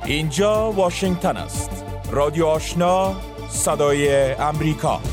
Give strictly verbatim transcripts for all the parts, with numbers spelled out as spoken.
اینجا واشنگتن است. رادیو آشنا، صدای امریکا.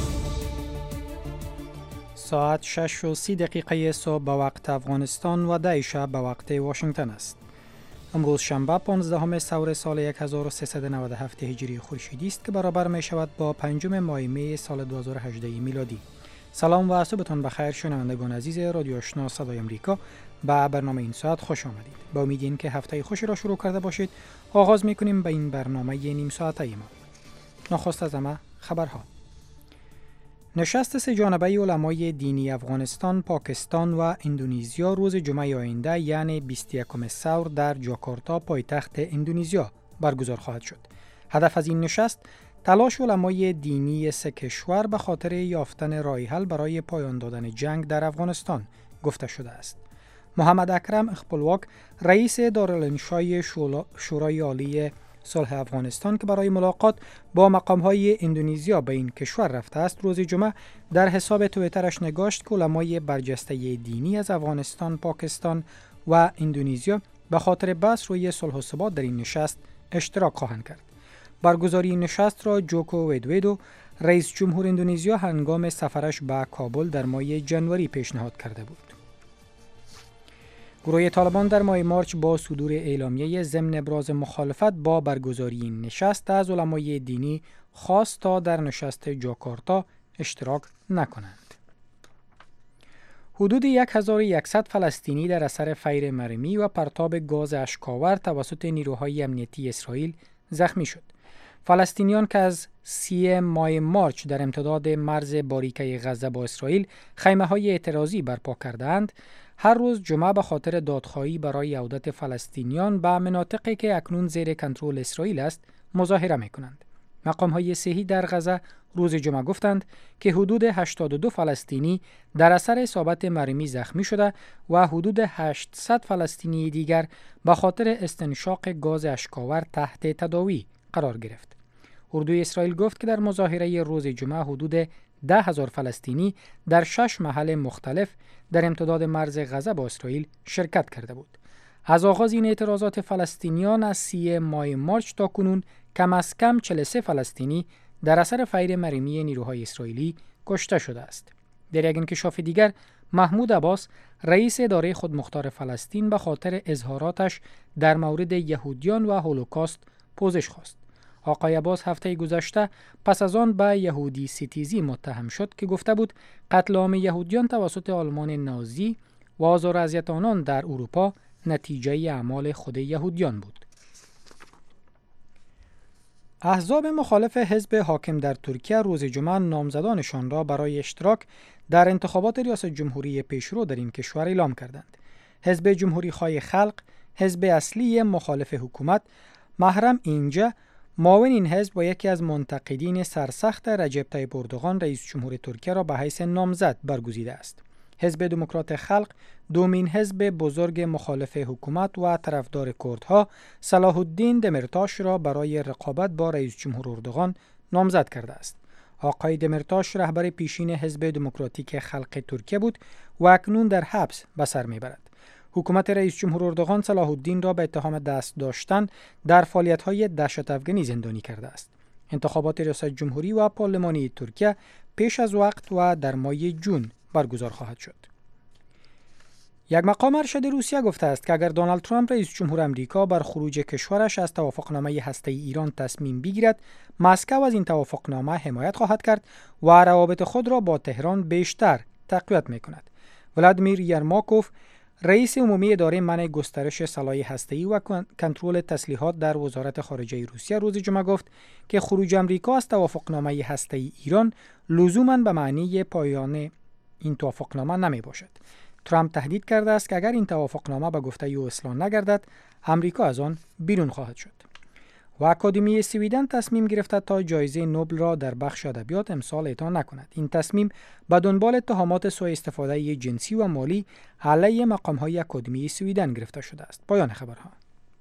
ساعت شش و سی دقیقه صبح به وقت افغانستان و ده شب به وقت واشنگتن است. امروز شنبه پانزدهم سور سال هزار و سیصد و نود و هفت هجری خورشیدی است که برابر می شود با پنجم ماه می سال دو هزار و هجده میلادی. سلام و صبحتان بخیر شنوندگان عزیز رادیو آشنا صدای امریکا. به برنامه این ساعت خوش آمدید. با امید اینکه هفته خوشی را شروع کرده باشید، آغاز می‌کنیم به این برنامه نیم ساعته ما. نخست از همه خبرها. نشست سه جانبه علمای دینی افغانستان، پاکستان و اندونزیا روز جمعه آینده یعنی بیست و یکم سور در جاکارتا پایتخت اندونزیا برگزار خواهد شد. هدف از این نشست تلاش علمای دینی سه کشور به خاطر یافتن راه حل برای پایان دادن جنگ در افغانستان گفته شده است. محمد اکرم اخپلواک رئیس دارالانشای شورای عالی صلح افغانستان که برای ملاقات با مقام‌های اندونزیا به این کشور رفته است، روز جمعه در حساب توییترش نگاشت که علمای برجسته دینی از افغانستان، پاکستان و اندونزیا به خاطر بحث روی صلح و ثبات در این نشست اشتراک خواهند کرد. برگزاری این نشست را جوکو ویدودو رئیس جمهور اندونزیا هنگام سفرش به کابل در ماه ژانویه پیشنهاد کرده بود. گروه طالبان در ماه مارچ با صدور اعلامیه ضمن ابراز مخالفت با برگزاری این نشست از علمای دینی خواست تا در نشست جاکارتا اشتراک نکنند. حدود هزار و صد فلسطینی در اثر فیر مرمی و پرتاب گاز اشک‌آور توسط نیروهای امنیتی اسرائیل زخمی شد. فلسطینیان که از سی ماه مارچ در امتداد مرز باریکه غزه با اسرائیل خیمه‌های اعتراضی برپا کردند، هر روز جمعه به خاطر دادخواهی برای عودت فلسطینیان به مناطقی که اکنون زیر کنترل اسرائیل است مظاهره می‌کنند. مقام‌های صحی در غزه روز جمعه گفتند که حدود هشتاد و دو فلسطینی در اثر اصابت مرمی زخمی شده و حدود هشتصد فلسطینی دیگر به خاطر استنشاق گاز اشک‌آور تحت تداوی قرار گرفت. اردوی اسرائیل گفت که در مظاهره روز جمعه حدود ده هزار فلسطینی در شش محل مختلف در امتداد مرز غزه با اسرائیل شرکت کرده بود. از آغاز این اعتراضات فلسطینیان از سی ماه مارچ تا کنون کم از کم چهل و سه فلسطینی در اثر فیر مرمی نیروهای اسرائیلی کشته شده است. در یک انکشاف دیگر، محمود عباس رئیس اداره خودمختار فلسطین به خاطر اظهاراتش در مورد یهودیان و هولوکاست پوزش خواست. آقای عباس هفته گذشته پس از آن به یهودی ستیزی متهم شد که گفته بود قتل عام یهودیان توسط آلمان نازی و آزار و اذیت آنان در اروپا نتیجه اعمال خود یهودیان بود. احزاب مخالف حزب حاکم در ترکیه روز جمعه نامزدانشان را برای اشتراک در انتخابات ریاست جمهوری پیشرو در این کشور اعلام کردند. حزب جمهوری خواه خلق، حزب اصلی مخالف حکومت، محرم اینجا معاون این حزب و یکی از منتقدین سرسخت رجب طیب اردوغان رئیس جمهور ترکیه را به حیث نامزد برگزیده است. حزب دموکرات خلق دومین حزب بزرگ مخالف حکومت و طرفدار کردها صلاح الدین دمرتاش را برای رقابت با رئیس جمهور اردوغان نامزد کرده است. آقای دمرتاش رهبر پیشین حزب دموکراتیک خلق ترکیه بود و اکنون در حبس به سر میبرد. حکومت رئیس جمهور اردوغان صلاح الدین را به اتهام دست داشتن در فعالیت‌های دهشت افغانی زندانی کرده است. انتخابات ریاست جمهوری و پارلمانی ترکیه پیش از وقت و در ماه جون برگزار خواهد شد. یک مقام ارشد روسیه گفته است که اگر دونالد ترامپ رئیس جمهور امریکا بر خروج کشورش از توافقنامه هسته‌ای ایران تصمیم بگیرد، مسکو از این توافقنامه حمایت خواهد کرد و روابط خود را با تهران بیشتر تقویت می‌کند. ولادیمیر یرماکوف رئیس عمومی اداره منع گسترش سلاح هسته‌ای و کنترل تسلیحات در وزارت خارجه روسیه روز جمعه گفت که خروج آمریکا از توافقنامه هسته‌ای ایران لزوماً به معنی پایان این توافقنامه نمی باشد. ترامپ تهدید کرده است که اگر این توافقنامه به گفته او اصلاح نگردد، آمریکا از آن بیرون خواهد شد. و اکادمی سویدن تصمیم گرفته تا جایزه نوبل را در بخش ادبیات امسال اعطا نکند. این تصمیم به دنبال اتهامات سوء استفاده جنسی و مالی علیه مقام‌های اکادمی سویدن گرفته شده است. پایان خبرها.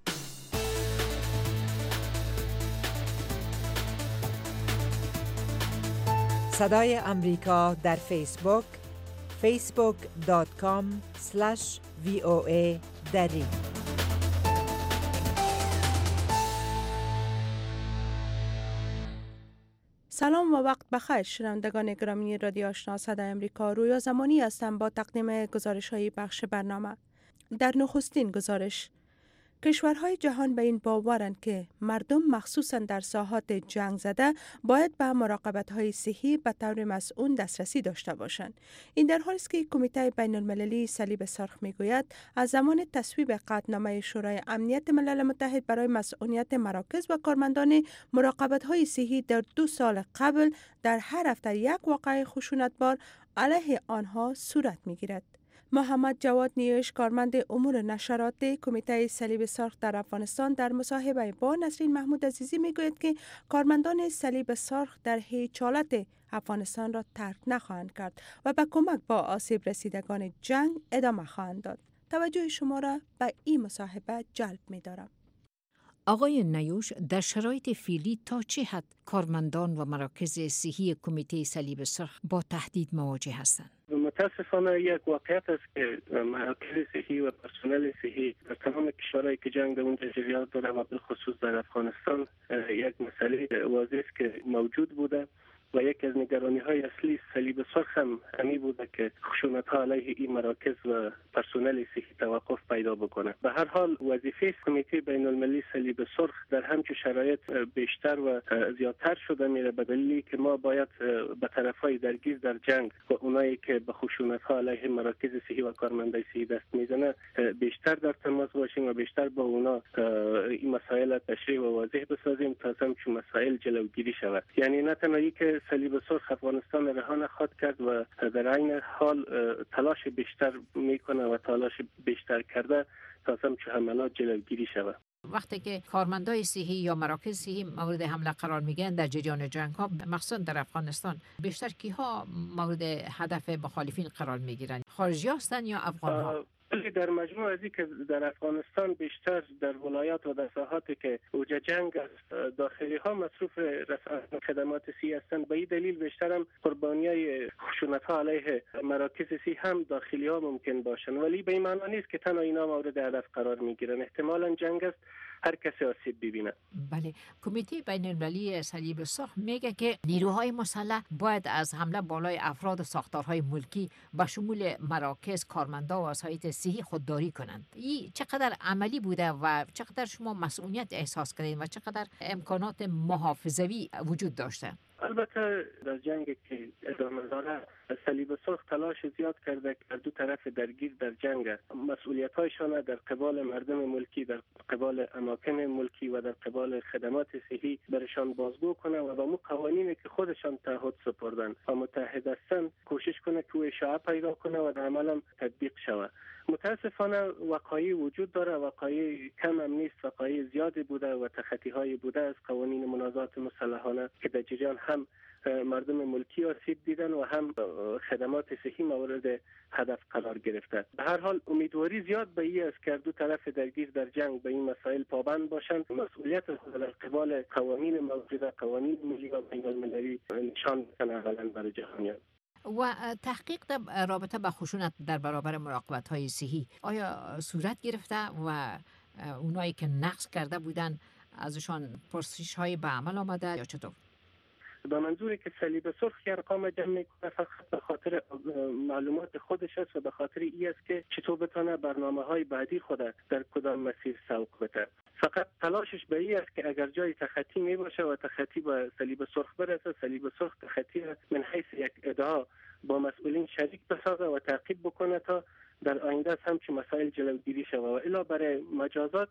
صدای امریکا در فیسبوک فیسبوک دات کام اسلش وی او ای دری سلام و وقت بخیر شنوندگان گرامی رادیو آشنا صدای امریکا. رویا زمانی هستم با تقدیم گزارش های بخش برنامه. در نخستین گزارش، کشورهای جهان به این باورند که مردم مخصوصا در ساحات جنگ زده باید به مراقبت‌های صحی به طور مسئول دسترسی داشته باشند. این در حالی است که کمیته بین المللی صلیب سرخ میگوید از زمان تصویب قطعنامه شورای امنیت ملل متحد برای مسئولیت مراکز و کارمندان مراقبت‌های صحی در دو سال قبل در هر هفته یک واقعه خشونتبار علیه آنها صورت میگیرد. محمد جواد نیوش، کارمند امور نشرات کمیته صلیب سرخ در افغانستان، در مصاحبه با نسرین محمود عزیزی میگوید که کارمندان صلیب سرخ در هیچ حالت افغانستان را ترک نخواهند کرد و به کمک با آسیب رسیدگان جنگ ادامه خواهند داد. توجه شما را به این مصاحبه جلب می‌دارم. آقای نیوش، در شرایط فعلی تا چه حد کارمندان و مراکز صحی کمیته صلیب سرخ با تهدید مواجه هستند؟ متاسفانه یک واقعیت است که مراکز صحی و پرسنل صحی در تمام کشورهایی که جنگ در اونجا جریان داره و بالخصوص در افغانستان یک مسئله واضح است که موجود بوده و یکی از نگرانی های اصلی صلیب سرخ هم همی بوده که خشونت ها علیه این مراکز و پرسنل صحی توقف پیدا بکنه. به هر حال وظیفه کمیته بین المللی صلیب سرخ در همچون شرایط بیشتر و زیادتر شده میره، به دلیلی که ما باید به طرفای درگیر در جنگ و اونایی که به خشونت ها علیه مراکز صحی و کارمندای صحی دست میزنه بیشتر در تماس باشیم و بیشتر با اونا این مسائل تشریح و واضح بسازیم تا همچون مسائل جلوگیری شود. یعنی نه تنها که صلیب سرخ افغانستان رها نخواهد کرد و در عین حال تلاش بیشتر میکنه و تلاش بیشتر کرده تا همچون حملات جلوگیری شود. وقتی که کارمندای صحی یا مراکز صحی مورد حمله قرار میگیرن در جریان جنگ ها، مخصوصا در افغانستان، بیشتر کیها مورد هدف مخالفین قرار میگیرن؟ خارجی هستن یا افغان ها؟ ولی در مجموع ازی که در افغانستان بیشتر در ولایات و در ساحاتی که اوج جنگ است، داخلی ها مصروف رسانه خدمات صحی هستند. به این دلیل بیشتر هم قربانیای خشونت ها علیه مراکز صحی هم داخلی ها ممکن باشن، ولی به این معنی نیست که تنها اینا مورد هدف قرار میگیرن. احتمالاً جنگ است هر کسی آسیب ببینه. بله، کمیته بین المللی صلیب سرخ میگه که نیروهای مسلح باید از حمله بالای افراد و ساختارهای ملکی به شمول مراکز، کارمندا و وسایط صحی خودداری کنند. این چقدر عملی بوده و چقدر شما مسئولیت احساس کردین و چقدر امکانات محافظوی وجود داشته؟ البته در جنگ که ادامه داره صلیب سرخ تلاش زیاد کرده که دو طرف درگیر در جنگ مسئولیت هایشان در قبال مردم ملکی، در قبال اماکن ملکی و در قبال خدمات صحی برشان بازگو کنه و با مو قوانینی که خودشان تعهد سپردن و متحد هستند کوشش کنه که اشاعه پیدا کنه و در عمل هم تطبیق شود. متاسفانه وقایع وجود داره، وقایع کم هم نیست، وقایع زیادی بوده و تخطی های بوده از قوانین منازعات مسلحانه که در جریان هم مردم ملکی آسیب دیدن و هم خدمات صحی مورد هدف قرار گرفته. به هر حال امیدواری زیاد به این است که دو طرف درگیر در جنگ به این مسائل پابند باشند، مسئولیت خود در قبال قوانین موجوده، قوانین ملی و بین المللی نشان بدن اولا برای جهانیان. و تحقیق در رابطه با خشونت در برابر مراقبت های صحی آیا صورت گرفته و اونایی که نقض کرده بودن ازشان پرسش های به عمل آمده یا چطور؟ به منظوری که صلیب سرخ ارقام جمع میکنه فقط به خاطر معلومات خودش است و به خاطر این است که چطور بتونه برنامه های بعدی خود در کدام مسیر سوق بده. فقط تلاشش به این است که اگر جای تخطی می باشه و تخطی به صلیب سرخ برسه، صلیب سرخ تخطی من حیث یک ادعا با مسئولین شریک بسازه و تعقیب بکنه تا در آینده همچین مسائل جلوگیری شود و الا برای مجازات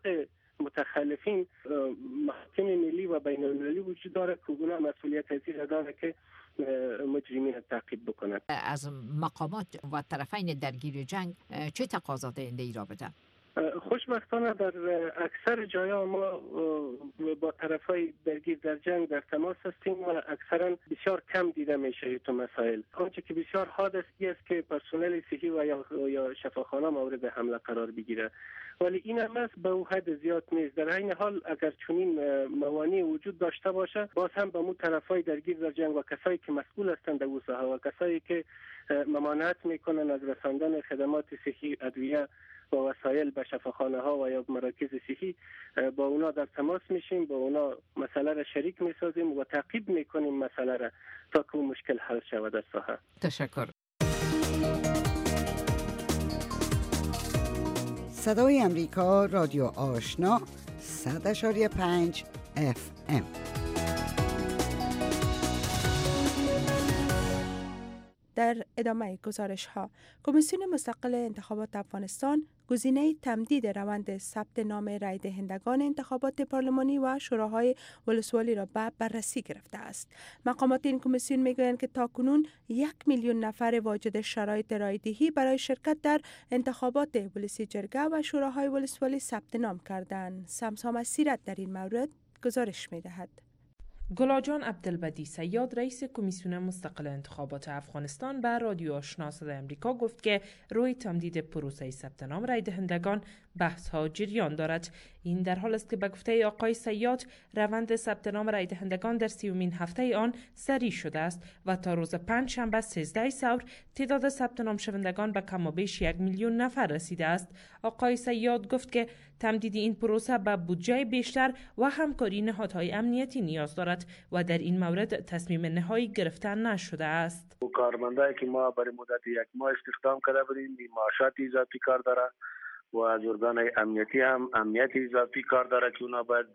متخلفین محاکم ملی و بین المللی وجود داره که اونا مسئولیت ازیر داره که مجرمین تعقیب بکنند. از مقامات و طرفین درگیر جنگ چه تقاضا دهنده ای رابطه؟ خوشبختانه در اکثر جایا ما با طرفای درگیر در جنگ در تماس هستیم و اکثرا بسیار کم دیده میشه تو مسائل. آنچه که بسیار حاد است است که پرسنل صحی و یا شفاخانه مورد حمله قرار بگیره، ولی این هم است به او حد زیاد نیست. در این حال اگر چنین موانع وجود داشته باشه، باز هم به مو طرفای درگیر در جنگ و کسایی که مسئول هستند در او ساحه و کسایی که ممانعت میکنن از رساندن خدمات صحی، ادویه و وسایل به شفاخانه ها و یا مراکز صحی. با اونا در تماس میشیم، با اونا مسئله را شریک میسازیم و تعقیب میکنیم مسئله را تا که مشکل حل شود در ساحه. تشکر. صدای امریکا، رادیو آشنا، صد اشاری پنج اف ام. در ادامه گزارش ها، کمیسیون مستقل انتخابات افغانستان گزینه تمدید روند ثبت نام رای دهندگان انتخابات پارلمانی و شوراهای ولسوالی را به بررسی گرفته است. مقامات این کمیسیون میگویند که تاکنون یک میلیون نفر واجد شرایط رای دهی برای شرکت در انتخابات ولسی جرگه و شوراهای ولسوالی ثبت نام کردند. سمسام سیرت در این مورد گزارش میدهد. گلاجان عبدالبدی صیاد رئیس کمیسیون مستقل انتخابات افغانستان به رادیو آشنا صدای امریکا گفت که روی تمدید پروسه ثبت نام رای دهندگان بحث ها جریان دارد. این در حال است که به گفته آقای صیاد روند ثبت نام رای دهندگان در سیومین هفته آن سریع شده است و تا روز پنج شنبه سیزده سور تعداد ثبت نام شوندگان به کم و بیش یک میلیون نفر رسیده است. آقای صیاد گفت که تمدید این پروسه به بودجه بیشتر و همکاری نهادهای امنیتی نیاز دارد و در این مورد تصمیم نهایی گرفته نشده است. کارمندایی که ما برای مدت یک ماه استخدام کرده بودیم معاشات اضافی کار داره و از ارگان امنیتی هم امنیت اضافی کار داره که اونا باید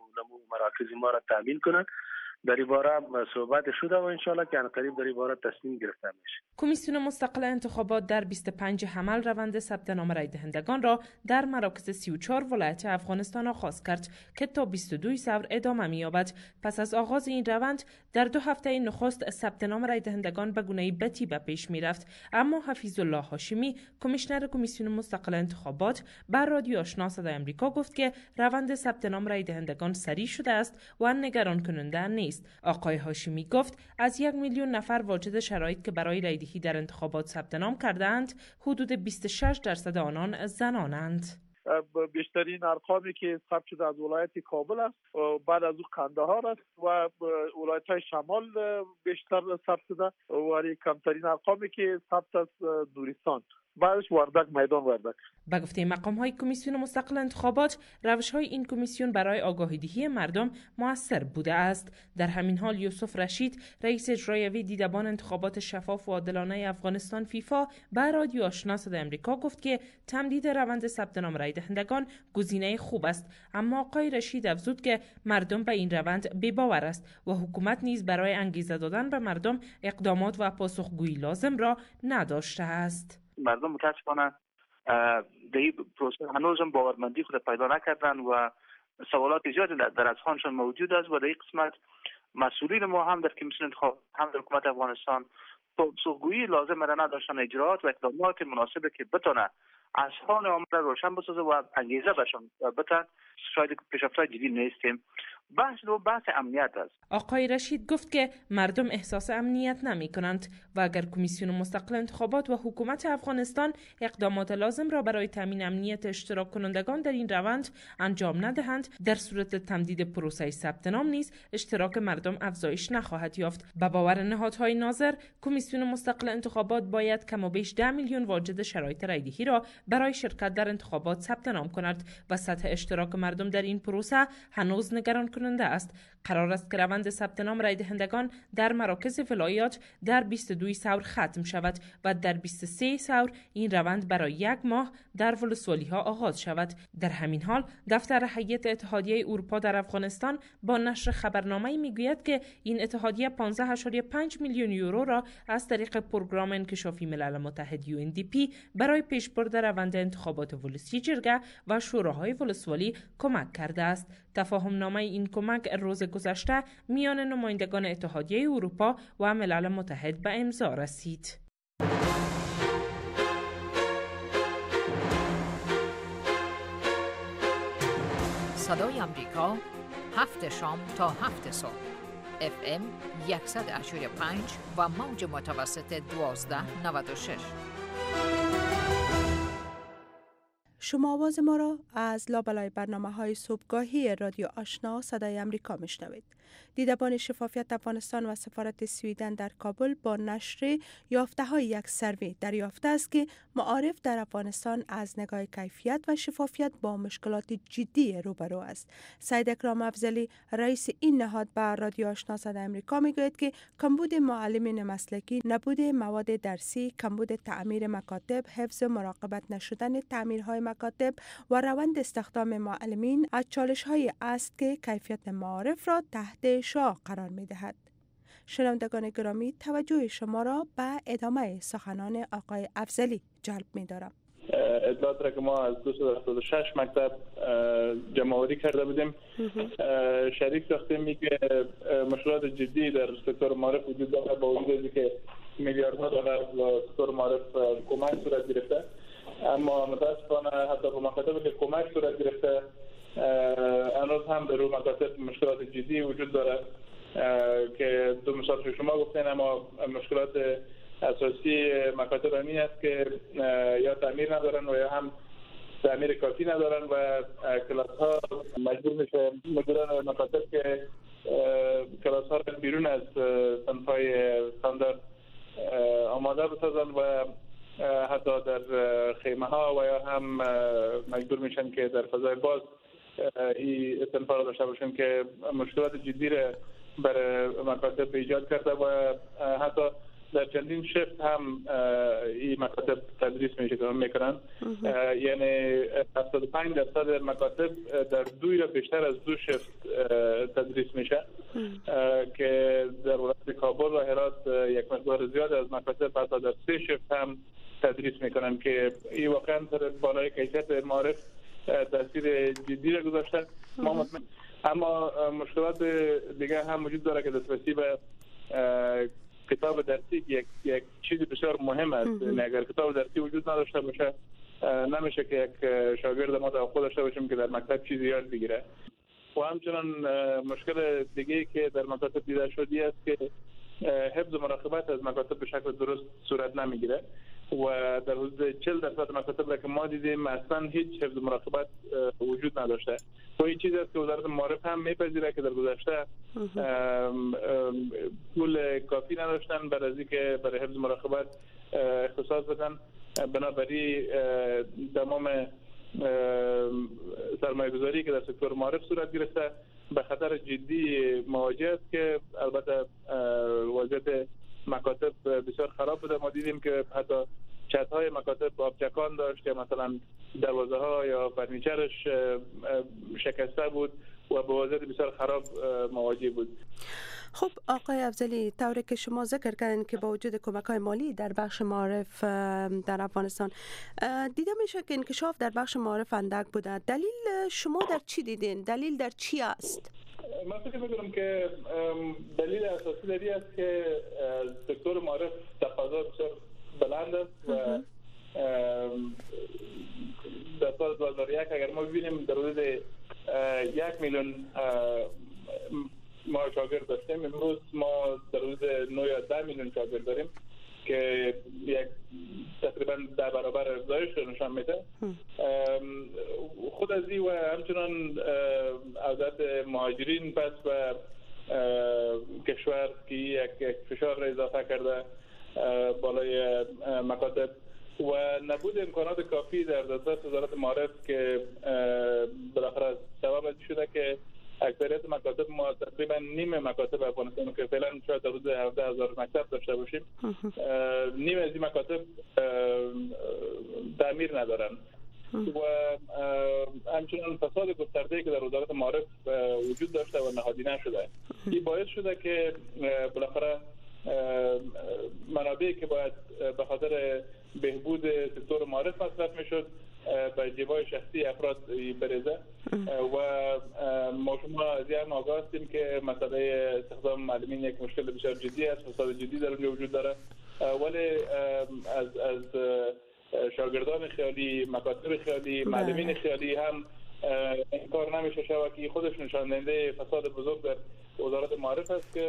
مراکز ما را تامین کنند. در این باره صحبت شده و انشالله که قریب در این باره تصمیم گرفته میشه. کمیسیون مستقل انتخابات در بیست و پنج حمل روند ثبت نام رای دهندگان را در مراکز سی و چهار ولایت افغانستان آغاز کرد که تا بیست و دو سور ادامه می‌یابد. پس از آغاز این روند در دو هفته نخست ثبت نام رای دهندگان به گونه بتی به پیش می‌رفت، اما حفیظ الله هاشمی کمیشنر کمیسیون مستقل انتخابات بر رادیو آشنا صدای امریکا گفت که روند ثبت نام رای دهندگان سریع شده است و نگران کننده نیست. آقای هاشمی گفت از یک میلیون نفر واجد شرایط که برای رای دهی در انتخابات ثبت نام کردند، حدود بیست و شش درصد آنان زنانند. بیشترین ارقامی که ثبت شده از ولایت کابل است، بعد از او قندهار است و ولایت های شمال بیشتر ثبت شده و کمترین ارقامی که ثبت از نورستان، بعدش وردک، میدان وردک. به گفته مقام های کمیسیون مستقل انتخابات، روش های این کمیسیون برای آگاهی دهی مردم موثر بوده است. در همین حال یوسف رشید رئیس اجرایی دیدبان انتخابات شفاف و عادلانه افغانستان فیفا به رادیو آشنا صدای امریکا گفت که تمدید روند ثبت نام رای دهندگان گزینه خوب است، اما آقای رشید افزود که مردم به این روند بی‌باور است و حکومت نیز برای انگیزه دادن به مردم اقدامات و پاسخگویی لازم را نداشته است. مردم متاسفانه در این پروسه هنوز هم باورمندی خود پیدا نکردن و سوالات زیادی در اذهانشان موجود است و در این قسمت مسئولین ما هم در کمیسیون انتخابات هم در حکومت افغانستان پاسخگویی لازم را نداشتن، اجرات و اقدامات مناسبی که بتونه اذهان عامه را روشن بسازه و انگیزه بهشان بتن. شاید پیشرفت‌های جدی نیستیم. بحث دو بحث امنیت است. آقای رشید گفت که مردم احساس امنیت نمی کنند و اگر کمیسیون مستقل انتخابات و حکومت افغانستان اقدامات لازم را برای تامین امنیت اشتراک کنندگان در این روند انجام ندهند، در صورت تمدید پروسه ثبت نام نیز اشتراک مردم افزایش نخواهد یافت. به باور نهادهای ناظر، کمیسیون مستقل انتخابات باید کم و بیش ده میلیون واجد شرایط رای دهی را برای شرکت در انتخابات ثبت نام کند و سطح اشتراک مردم در این پروسه هنوز نگران کننده است. قرار است که روند ثبت نام رای دهندگان در مراکز ولایات در بیست و دو سور ختم شود و در بیست و سه سور این روند برای یک ماه در ولسوالی ها آغاز شود. در همین حال دفتر هیئت اتحادیه اروپا در افغانستان با نشر خبرنامه‌ای میگوید که این اتحادیه پانزده ممیز پنج میلیون یورو را از طریق پروگرام انکشافی ملل متحد یو ان دی پی برای پیشبرد روند انتخابات ولسی جرگه و شوراهای ولسوالی کمک کرده است. تفاهم نامه این کمک روز گذشته میان نمایندگان اتحادیه اروپا و ملل متحد به امضا رسید. صدای امریکا، هفت شام تا هفت صبح، اف ام صد و پنج و موج متوسط دوازده ممیز نود و شش. شما آواز ما را از لابلای برنامه های صبحگاهی رادیو آشنا صدای امریکا میشنوید. دیدبان شفافیت افغانستان و سفارت سویدن در کابل با نشر یافته های یک سروی دریافته است که معارف در افغانستان از نگاه کیفیت و شفافیت با مشکلات جدی روبرو است. سید اکرام افضلی رئیس این نهاد به رادیو آشنا صدای امریکا میگوید که کمبود معلمین مسلکی، نبود مواد درسی، کمبود تعمیر مکاتب، حفظ و مراقبت نشدن تعمیرهای مکاتب و روند استخدام معلمین از چالش‌های است که کیفیت معارف را تحت شعاع قرار می‌دهد. شنوندگان گرامی، توجه شما را به ادامه سخنان آقای افضلی جلب می‌دارم. اطلاعات را که ما از دویست و هفتاد و شش مکتب جمع‌آوری کرده بودیم، شریک ساختیم میگه مشکلات جدی در سکتور معارف وجود دارد، با وجود اینکه میلیاردها دلار به سکتور معارف کمک صورت گرفته، اما متاسفانه حتی به مکاتبی که کمک صورت گرفته هنوز هم در روی مکاتب مشکلات جدی وجود دارد که دو مثال که شما گفتین، اما مشکلات اساسی مکاتب همین است که یا تعمیر ندارن و یا هم تعمیر کافی ندارن و کلاس ها مجبور میشه مدیران مکاتب که کلاس ها را بیرون از صنف های استاندارد آماده بسازن و حتی در خیمه ها و یا هم مجبور میشن که در فضای باز این صنف ها را داشته باشن که مشکلات جدی را برای مکاتب ایجاد کرده و حتی در چندین شفت هم این مکاتب تدریس میشه که هم میکنن، یعنی هفتاد و پنج درصد مکاتب در دو یا بیشتر از دو شفت تدریس میشه که در ولایت کابل و هرات یک مقدار زیاد از مکاتب حتی در سه شفت هم تدریس میکنن که این واقعا در بالای کیفیت معارف تاثیر جدی را گذاشته. اما مشکلات دیگه هم وجود داره که دسترسی به کتاب درسی یک یک چیز بسیار مهم است. اگر کتاب درسی وجود نداشته باشه نمیشه که یک شاگرد ما توقع داشته باشیم که در مکتب چیزی یاد بگیره. و همچنان مشکل دیگه که در مکاتب دیده شدی است که حفظ و مراقبت از مکاتب به شکل درست صورت نمیگیره و در حدود چهل درصد مکاتب که ما دیدیم اصلا هیچ حفظ و مراقبت وجود نداشته. و این چیزی است که وزارت معارف هم میپذیره که در گذشته پول کافی نداشتن برای از اینکه برای حفظ و مراقبت اختصاص بدن، بنابراین تمام سرمایه گذاری که در سکتور معارف صورت گرفته به خطر جدی مواجه است که البته وضعیت مکاتب بسیار خراب بوده. ما دیدیم که حتی چت‌های مکاتب آبچکان داشت که مثلا دروازه ها یا فرنیچرش شکسته بود و به وضعیت بسیار خراب مواجه بود. خب آقای افضلی، طوری که شما ذکر کردین که با وجود کمک‌های مالی در بخش معارف در افغانستان دیده میشه که انکشاف در بخش معارف اندک بوده. دلیل شما در چی دیدین؟ دلیل در چی است؟ من فکر می‌کنم که دلیل اساسی دری است که سکتور معارف تقاضا بسیار بلند است و در سال دو هزار و یک اگر ما ببینیم در حدود یک میلیون ما شاگرد داشتیم، امروز ما در حدود نه یا ده میلیون شاگرد داریم که یک تقریبا ده برابر افزایش رو نشان میده. خود از این و همچنان عودت مهاجرین پس و کشور که یک فشار را اضافه کرده بالای مکاتب و نبود امکانات کافی در دسترس وزارت معارف که بالاخره سبب شده که اکثریت مکاتب ما تقریبا نیم مکاتب افغانستان که فعلا شاید در حدود هفده هزار مکتب داشته باشیم، نیم از این مکاتب تعمیر ندارن و همچنان فساد گسترده‌ای که در وزارت معارف وجود داشته و نهادی نشده. این باعث شده که بالاخره منابعی که باید به خاطر بهبود سکتور معارف مصرف میشد به جیبای شخصی افراد بریزه و ما شما از این آگاه هستیم که مسئله استخدام معلمین یک مشکل بسیار جدی است، فساد جدی در اونجا وجود داره، ولی از از شاگردان خیالی، مکاتب خیالی، معلمین خیالی هم این کار نمیشه شود که خودش نشان دهنده فساد بزرگ در وزارت معارف است که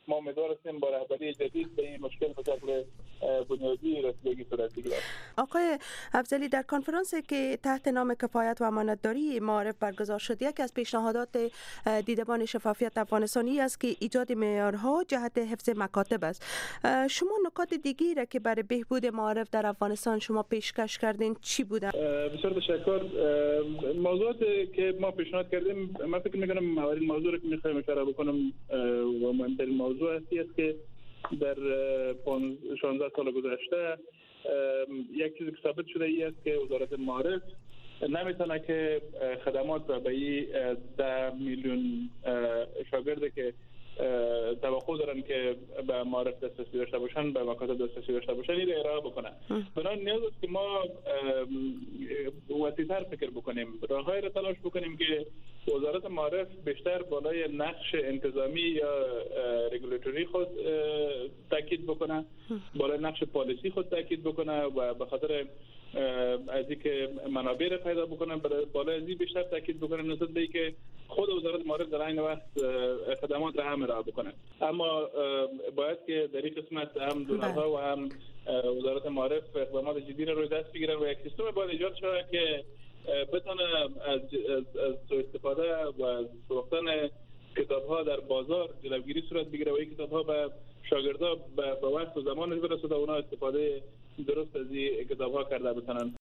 ما امیدوار هستیم با رهبری جدید به این مشکل به شکل بنیادی رسیدگی صورت بگیرد. آقای افضلی، در کنفرانسی که تحت نام کفایت و امانتداری معارف برگزار شد، یکی از پیشنهادات دیدبان شفافیت افغانستانی است که ایجاد معیارها جهت حفظ مکاتب است. شما نکات دیگری را که برای بهبود معارف در افغانستان شما پیشکش کردین چی بوده؟ بسیار تشکر. موضوعات که ما پیشنهاد کردیم، من فکر می‌کنم اولین موضوع که می‌خوایم اشاره بکنم و مهمترین موضوع است که در شانزده سال گذشته یک چیزی که ثابت شده ای است که وزارت معارف نمیتونه که خدمات را به این ده میلیون شاگردی که توقع دارن که به معارف دسترسی داشته باشن، به مکاتب دسترسی داشته باشن، این را ارائه بکنن. بنابراین نیاز است که ما وسیع‌تر فکر بکنیم، راههایی را تلاش بکنیم که وزارت معارف بیشتر بالای نقش انتظامی یا رگولیتوری خود تاکید بکنه، بالای نقش پالیسی خود تاکید بکنه و به خاطر از اینکه منابع را پیدا بکنن، بالای از این بیشتر تاکید بکنن نسبت به اینکه خود وزارت معارف در این وقت خدمات را هم ارائه بکنه. اما باید که در این قسمت هم دولت‌ها و هم وزارت معارف اقدامات جدی را روی دست بگیرن و یک سیستم باید ایجاد شود که بتونه از از سوء استفاده و از فروختن کتاب‌ها در بازار جلوگیری صورت بگیره و این کتاب‌ها به شاگردها به وقت و زمانی برسه و اونا استفاده درست از این کتاب‌ها کرده بتونن.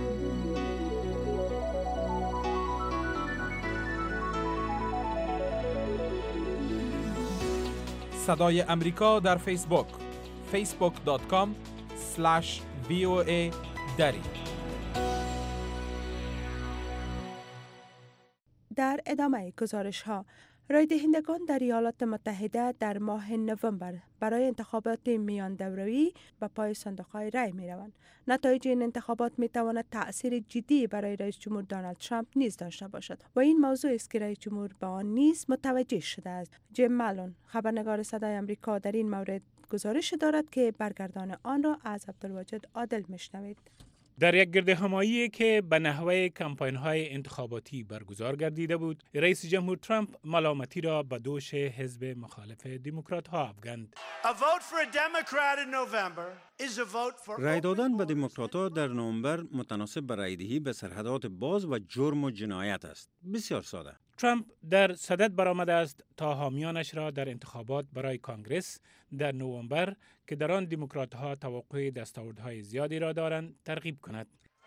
صدای امریکا در فیسبوک فیسبوک دات کام اسلش وی او ای دری. در ادامه گزارش ها، رای دهندگان در ایالات متحده در ماه نوامبر برای انتخابات میان دوروی به پای صندوق‌های رای می روند. نتایج این انتخابات می تواند تأثیر جدی برای رئیس جمهور دونالد ترامپ نیز داشته باشد و این موضوع است که رئیس جمهور به آن نیز متوجه شده است. جیم مالون، خبرنگار صدای آمریکا، در این مورد گزارش دارد که برگردان آن را از عبدالواجد عادل میشنوید. در یک گردهمایی که به نحوه کمپاین‌های انتخاباتی برگزار گردیده بود، رئیس جمهور ترامپ ملامتی را به دوش حزب مخالف دموکرات‌ها افکند. رای دادن به دموکرات‌ها در نوامبر متناسب با رایدهی به سرحدات باز و جرم و جنایت است. بسیار ساده. ترامپ در صدد برآمده است تا حامیانش را در انتخابات برای کانگرس در نوامبر که در آن دموکرات‌ها توقع دستاوردهای زیادی را دارند ترغیب کند.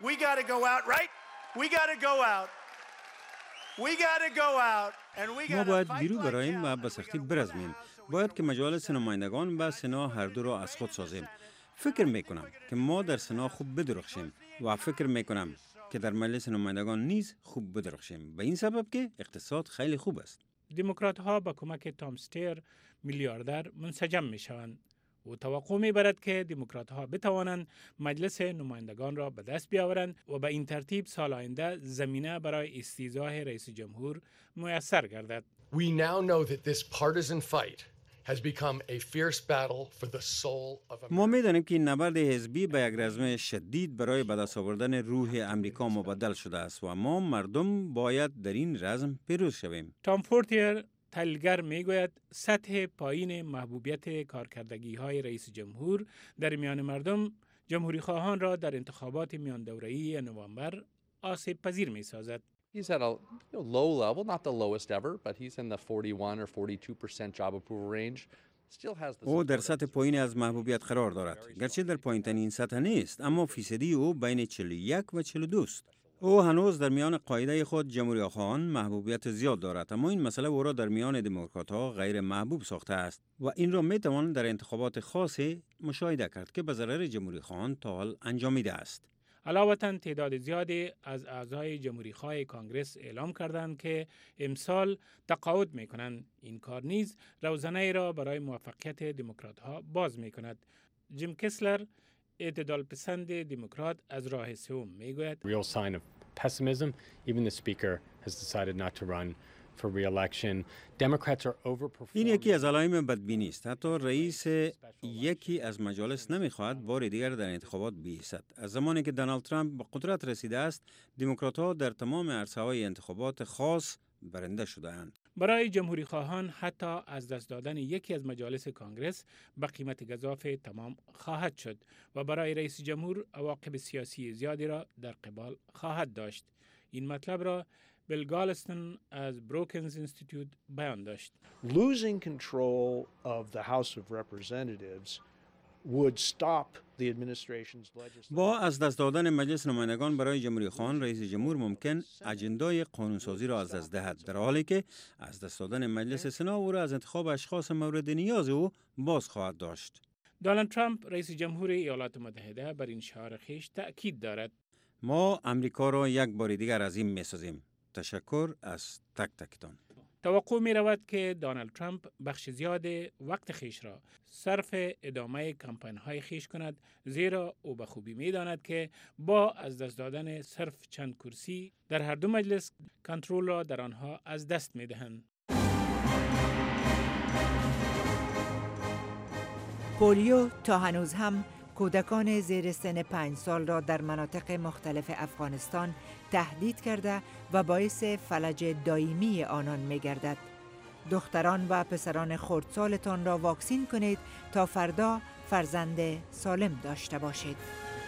ما باید بیرون براییم و به سختی برزمیم. باید که مجالس نمایندگان و سنا هر دو را از خود سازیم. فکر میکنم که ما در سنا خوب بدرخشیم و فکر میکنم که در مجلس نمایندگان نیز خوب بدرخشیم. به این سبب که اقتصاد خیلی خوب است. دموکرات‌ها با کمک تام استیر میلیاردر منسجم میشوند و توقع میبرد که دموکرات‌ها بتوانند مجلس نمایندگان را به دست بیاورند و به این ترتیب سال آینده زمینه برای استیضاح رئیس جمهور میسر گردد. We now know that this partisan fight has become a fierce battle for the soul of America. ما می‌دانیم که این نبرد حزبی به یک رزم شدید برای به دست آوردن روح امریکا مبدل شده است و ما مردم باید در این رزم پیروز شویم. تام فورتیر تحلیلگر میگوید سطح پایین محبوبیت کارکردگی های رئیس جمهور در میان مردم جمهوری خواهان را در انتخابات میان دوره‌ای نوامبر آسیب پذیر می سازد. He's at a you know, low level, not the lowest ever, but he's in the forty-one or forty-two percent job approval range. Still has the او در سطح پایین از محبوبیت قرار دارد. گرچه در پایین‌ترین سطح نیست، اما فیصدی او بین چهل و یک و چهل و دو است. او هنوز در میان قاعده خود جمهوری‌خواهان محبوبیت زیاد دارد، اما این مسئله او را در میان دموکرات‌ها غیر محبوب ساخته است و این را می‌توان در انتخابات خاصی مشاهده کرد که به ضرر جمهوری‌خواهان تا حال انجامیده است. علاوه تعداد زیادی از اعضای جمهوری‌خواه کانگرس اعلام کردند که امسال تقاعد می‌کنند. این کار نیز روزنه را برای موفقیت دموکرات‌ها باز می‌کند. جیم کسلر، اعتدال پسند دموکرات از راه سوم، میگوید real sign of pessimism. Even the speaker has decided not to run for re-election. Democrats are overperforming. این یکی از علائم بدبینی است. حتی رئیس یکی از مجالس نمیخواهد بار دیگر در انتخابات بایستد. از زمانی که دونالد ترامپ به قدرت رسیده است، دموکرات‌ها در تمام عرصه‌های انتخابات خاص برنده شده‌اند. برای جمهوری خواهان حتی از دست دادن یکی از مجالس کانگرس به قیمت گزاف تمام خواهد شد و برای رئیس جمهور عواقب سیاسی زیادی را در قبال خواهد داشت. این مطلب را بیل گالستون از بروکنز اینستیتوت بیان داشت. Losing control of the House of Representatives would stop the administration's legislation. با از دست دادن مجلس نمایندگان برای جمهوری خواهان رئیس جمهور ممکن اجندای قانونسازی را از دست دهد، در حالی که از دست دادن مجلس سنا او را از انتخاب اشخاص مورد نیاز او باز خواهد داشت. دونالد ترامپ رئیس جمهور ایالات متحده بر این شعار خویش تأکید دارد: ما امریکا را یک بار دیگر عظیم می‌سازیم. تشکر از تک تکتان. توقع می رود که دونالد ترامپ بخش زیاد وقت خیش را صرف ادامه کمپین های خیش کند، زیرا او به خوبی می داند که با از دست دادن صرف چند کرسی در هر دو مجلس کنترل را در آنها از دست می دهند. پولیو تا هنوز هم کودکان زیر سن پنج سال را در مناطق مختلف افغانستان تهدید کرده و باعث فلج دائمی آنان می گردد. دختران و پسران خردسالتان را واکسین کنید تا فردا فرزند سالم داشته باشید.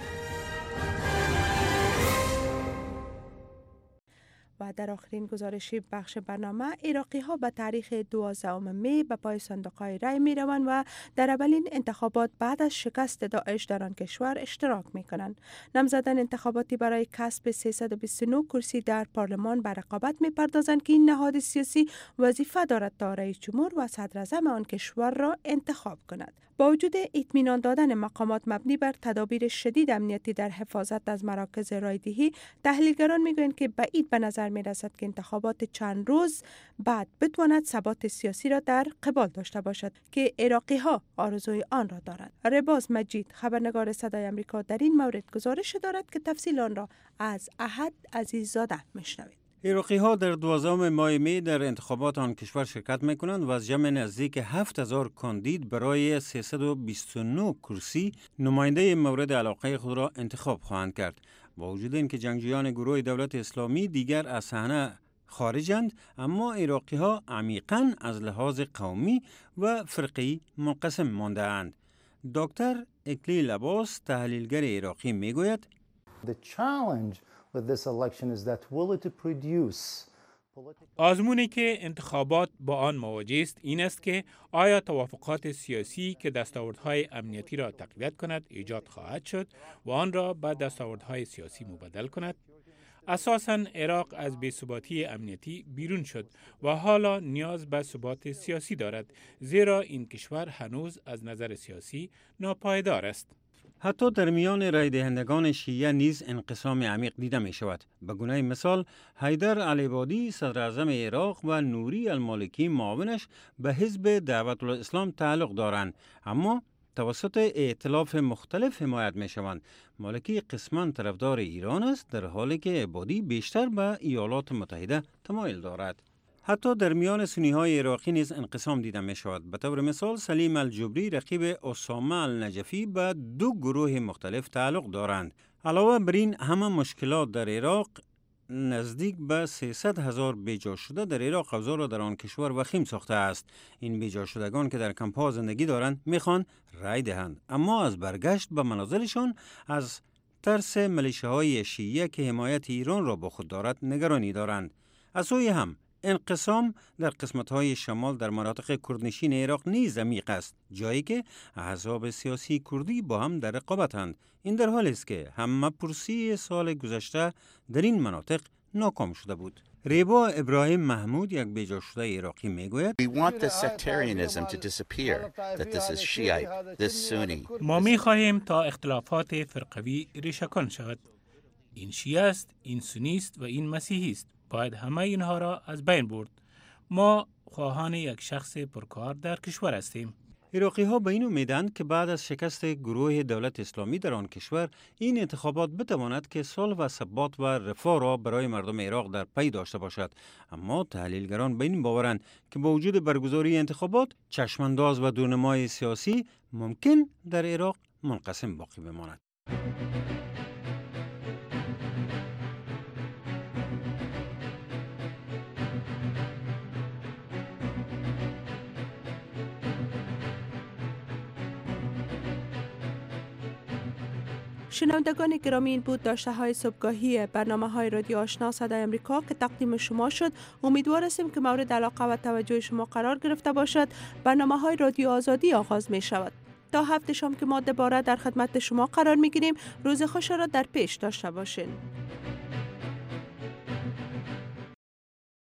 و در آخرین گزارشی بخش برنامه، عراقی ها به تاریخ دوازدهم می به پای صندوق‌های رای می روند و در اولین انتخابات بعد از شکست داعش در آن کشور اشتراک می کنند. نامزدان انتخاباتی برای کسب سیصد و بیست و نه کرسی در پارلمان به رقابت می پردازند که این نهاد سیاسی وظیفه دارد تا رئیس جمهور و صدر اعظم آن کشور را انتخاب کند. با وجود اطمینان دادن مقامات مبنی بر تدابیر شدید امنیتی در حفاظت از مراکز رایدهی، تحلیلگران میگویند که بعید به نظر می رسد که انتخابات چند روز بعد بتواند ثبات سیاسی را در قبال داشته باشد که عراقی ها آرزوی آن را دارند. رباز مجید، خبرنگار صدای آمریکا، در این مورد گزارش دارد که تفصیل آن را از احد عزیززاده میشنوید. عراقی ها در دوازدهم ماه می در انتخابات آن کشور شرکت می کنند و از جمع نزدیک هفت هزار کاندید برای سیصد و بیست و نه کرسی نماینده مورد علاقه خود را انتخاب خواهند کرد. با وجود اینکه جنگجویان گروه دولت اسلامی دیگر از صحنه خارجند، اما عراقی ها عمیقاً از لحاظ قومی و فرقی منقسم مانده اند. دکتر اکلیل عباس، تحلیلگر عراقی، می گوید: آزمونی که انتخابات با آن مواجه است این است که آیا توافقات سیاسی که دستاوردهای امنیتی را تقویت کند ایجاد خواهد شد و آن را به دستاوردهای سیاسی مبدل کند. اساساً عراق از بی‌ثباتی امنیتی بیرون شد و حالا نیاز به ثبات سیاسی دارد، زیرا این کشور هنوز از نظر سیاسی ناپایدار است. حتی در میان رای دهندگان شیعه نیز انقسام عمیق دیده می شود. به گونه مثال، حیدر العبادی صدر اعظم عراق و نوری المالکی معاونش به حزب دعوت الاسلام تعلق دارند، اما توسط ائتلاف مختلف حمایت می شوند. مالکی قسماً طرفدار ایران است، در حالی که عبادی بیشتر به ایالات متحده تمایل دارد. حتی در میان سنی های عراقی نیز انقسام دیده می شود. به طور مثال، سلیم الجبری رقیب اسامه النجفی به دو گروه مختلف تعلق دارند. علاوه بر این همه مشکلات در عراق، نزدیک به سیصد هزار بیجا شده در عراق اوضاع را در آن کشور وخیم ساخته است. این بیجا شدگان که در کمپ‌ها زندگی دارند میخوان رای دهند، اما از برگشت به منازلشان از ترس ملیشه‌های شیعه که حمایت ایران را با خود دارد نگرانی دارند. از سوی هم انقسام در قسمت‌های شمال در مناطق کردنشین عراق نیز عمیق است، جایی که احزاب سیاسی کردی با هم در رقابتند. این در حالی است که همه پرسی سال گذشته در این مناطق ناکام شده بود. ریبا ابراهیم محمود، یک بیجا شده عراقی، میگوید: We want this sectarianism to disappear, that this is Shiite, this Sunni. ما می‌خواهیم تا اختلافات فرقوی ریشه‌کن شود. این شیعه است، این سنی است و این مسیحی است. باید همه اینها را از بین برد. ما خواهان یک شخص پرکار در کشور هستیم. عراقی ها به این امیدند که بعد از شکست گروه دولت اسلامی در آن کشور، این انتخابات بتواند که صلح و ثبات و رفاه را برای مردم عراق در پی داشته باشد. اما تحلیلگران به این باورند که با وجود برگزاری انتخابات، چشمانداز و دورنمای سیاسی ممکن در عراق منقسم باقی بماند. شنوندگان گرامی، این بود داشته های صبحگاهی برنامه های رادیو آشنا صدای امریکا که تقدیم شما شد. امیدوار هستیم که مورد علاقه و توجه شما قرار گرفته باشد. برنامه های رادیو آزادی آغاز می شود. تا هفته شام که ما دوباره در خدمت شما قرار می گیریم. روز خوش را در پیش داشته باشین.